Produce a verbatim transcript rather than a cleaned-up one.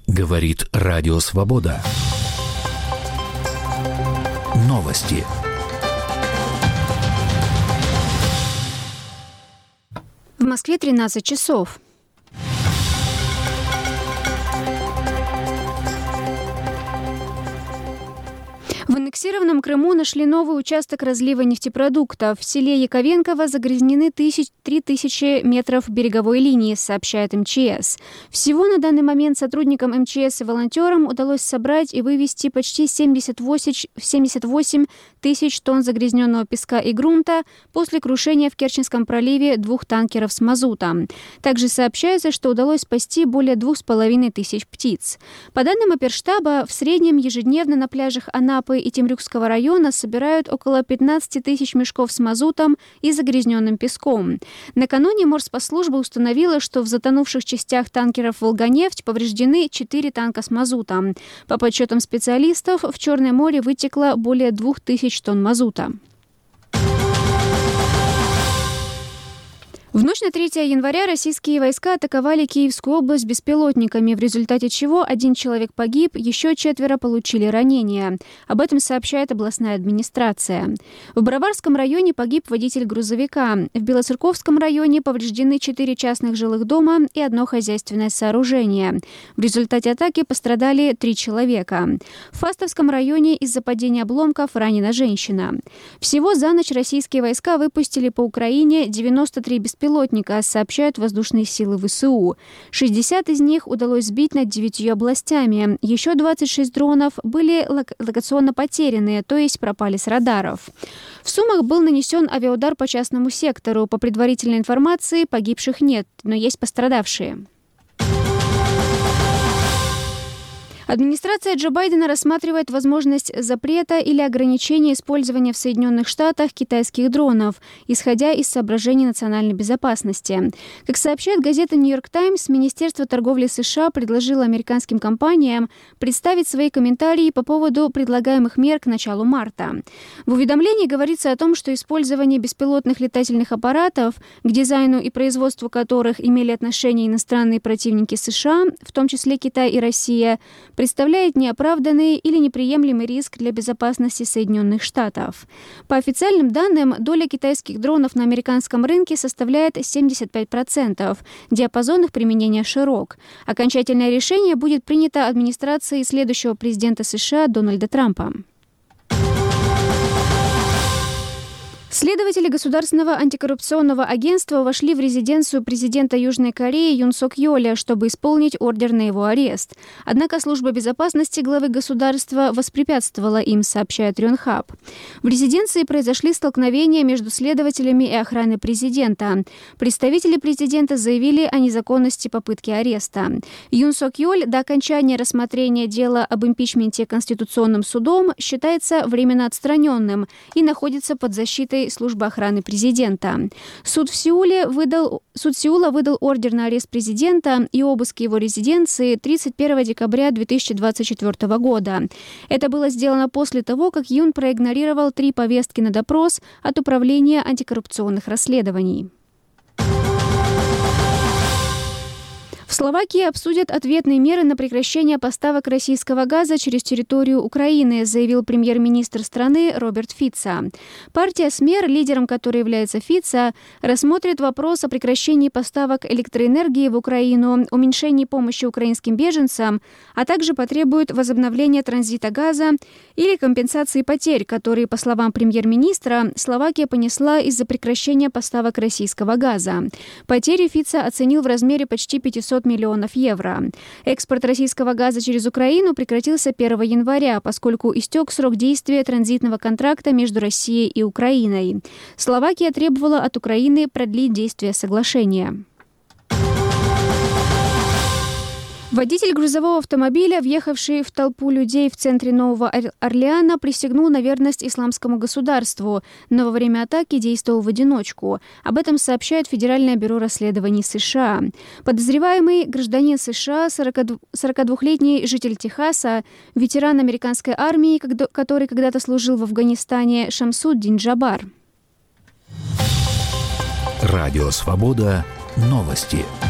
Говорит Радио Свобода. Новости. В Москве тринадцать часов. В аннексированном Крыму нашли новый участок разлива нефтепродуктов. В селе Яковенково загрязнены три тысячи метров береговой линии, сообщает эм че эс. Всего на данный момент сотрудникам эм че эс и волонтерам удалось собрать и вывести почти семьдесят восемь тысяч тонн загрязненного песка и грунта после крушения в Керченском проливе двух танкеров с мазутом. Также сообщается, что удалось спасти более двух с половиной тысяч птиц. По данным оперштаба, в среднем ежедневно на пляжах Анапы и Темрюкского района собирают около пятнадцать тысяч мешков с мазутом и загрязненным песком. Накануне Морспосслужба установила, что в затонувших частях танкеров «Волганефть» повреждены четыре танка с мазутом. По подсчетам специалистов, в Черное море вытекло более двух тысяч тонн мазута. В ночь на третье января российские войска атаковали Киевскую область беспилотниками, в результате чего один человек погиб, еще четверо получили ранения. Об этом сообщает областная администрация. В Броварском районе погиб водитель грузовика. В Белоцерковском районе повреждены четыре частных жилых дома и одно хозяйственное сооружение. В результате атаки пострадали три человека. В Фастовском районе из-за падения обломков ранена женщина. Всего за ночь российские войска выпустили по Украине девяносто три беспилотника. Беспилотника, сообщают воздушные силы ВСУ. шестьдесят из них удалось сбить над девятью областями. Еще двадцать шесть дронов были лок- локационно потеряны, то есть пропали с радаров. В Сумах был нанесен авиаудар по частному сектору. По предварительной информации, погибших нет, но есть пострадавшие. Администрация Джо Байдена рассматривает возможность запрета или ограничения использования в Соединенных Штатах китайских дронов, исходя из соображений национальной безопасности. Как сообщает газета «Нью-Йорк Таймс», Министерство торговли США предложило американским компаниям представить свои комментарии по поводу предлагаемых мер к началу марта. В уведомлении говорится о том, что использование беспилотных летательных аппаратов, к дизайну и производству которых имели отношение иностранные противники США, в том числе Китай и Россия, представляет неоправданный или неприемлемый риск для безопасности Соединенных Штатов. По официальным данным, доля китайских дронов на американском рынке составляет семьдесят пять процентов. Диапазон их применения широк. Окончательное решение будет принято администрацией следующего президента США Дональда Трампа. Следователи Государственного антикоррупционного агентства вошли в резиденцию президента Южной Кореи Юн Сок Йоля, чтобы исполнить ордер на его арест. Однако служба безопасности главы государства воспрепятствовала им, сообщает Рёнхаб. В резиденции произошли столкновения между следователями и охраной президента. Представители президента заявили о незаконности попытки ареста. Юн Сок Йоль до окончания рассмотрения дела об импичменте Конституционным судом считается временно отстраненным и находится под защитой службы охраны президента. Суд в Сеуле выдал, суд Сеула выдал ордер на арест президента и обыск его резиденции тридцать первого декабря две тысячи двадцать четвёртого года. Это было сделано после того, как Юн проигнорировал три повестки на допрос от Управления антикоррупционных расследований. В Словакии обсудят ответные меры на прекращение поставок российского газа через территорию Украины, заявил премьер-министр страны Роберт Фица. Партия СМЕР, лидером которой является Фица, рассмотрит вопрос о прекращении поставок электроэнергии в Украину, уменьшении помощи украинским беженцам, а также потребует возобновления транзита газа или компенсации потерь, которые, по словам премьер-министра, Словакия понесла из-за прекращения поставок российского газа. Потери Фица оценил в размере почти пятьсот миллионов евро. Экспорт российского газа через Украину прекратился первого января, поскольку истек срок действия транзитного контракта между Россией и Украиной. Словакия требовала от Украины продлить действие соглашения. Водитель грузового автомобиля, въехавший в толпу людей в центре Нового Орлеана, присягнул на верность исламскому государству, но во время атаки действовал в одиночку. Об этом сообщает Федеральное бюро расследований США. Подозреваемый гражданин США, сорокадвухлетний житель Техаса, ветеран американской армии, который когда-то служил в Афганистане, Шамсуддин Джабар. Радио «Свобода». Новости.